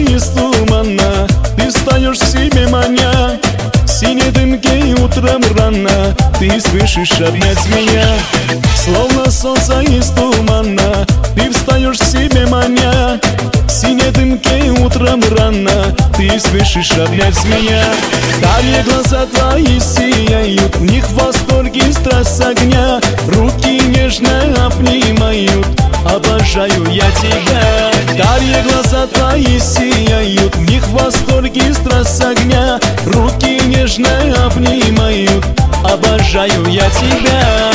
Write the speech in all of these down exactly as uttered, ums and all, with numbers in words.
из тумана, ты встаешь в себе маня. В синей дымке утром рано ты спешишь обнять меня. Словно солнце из тумана, ты встаешь в себе маня. В синей дымке утром рано ты спешишь обнять меня. Карие глаза твои сияют, в них восторг и страсть огня. Руки нежно обнимают, обожаю я тебя. Карие глаза твои сияют, в них восторг и страсть огня. Руки нежно обнимают, обожаю я тебя.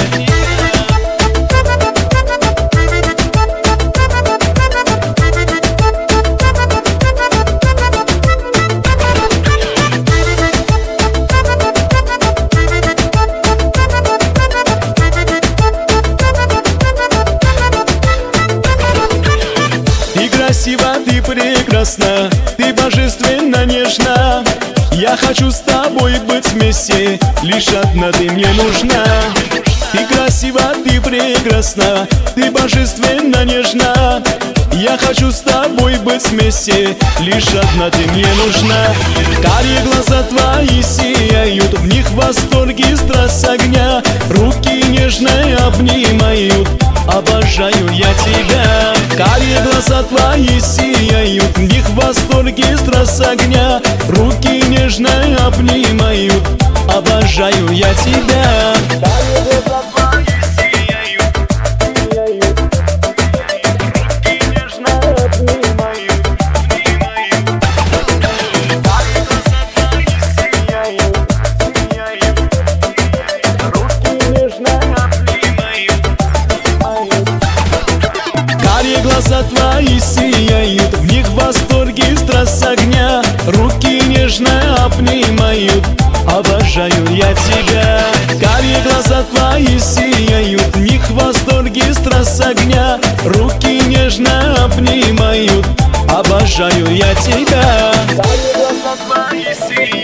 Красива, ты прекрасна, ты божественно нежна. Я хочу с тобой быть вместе, лишь одна ты мне нужна. Ты красива, ты прекрасна, ты божественно нежна. Я хочу с тобой быть вместе, лишь одна ты мне нужна. Карие глаза твои сияют, в них восторг и страсть огня. Руки нежно обнимают, обожаю я тебя. Карие глаза твои сияют, в них восторг и страсть огня. Руки нежно обнимают, обожаю я тебя. Карие глаза твои сияют, сияют, руки нежно обнимают, обнимают. Карие глаза твои сияют, сияют, руки нежно обнимают, обнимают. Карие глаза твои сияют, в них восторг и страсть огня. Руки нежно обнимают, обожаю я тебя. Карие глаза твои сияют, в них восторг и страсть огня. Руки нежно обнимают, обожаю я тебя. Карие глаза твои сияют.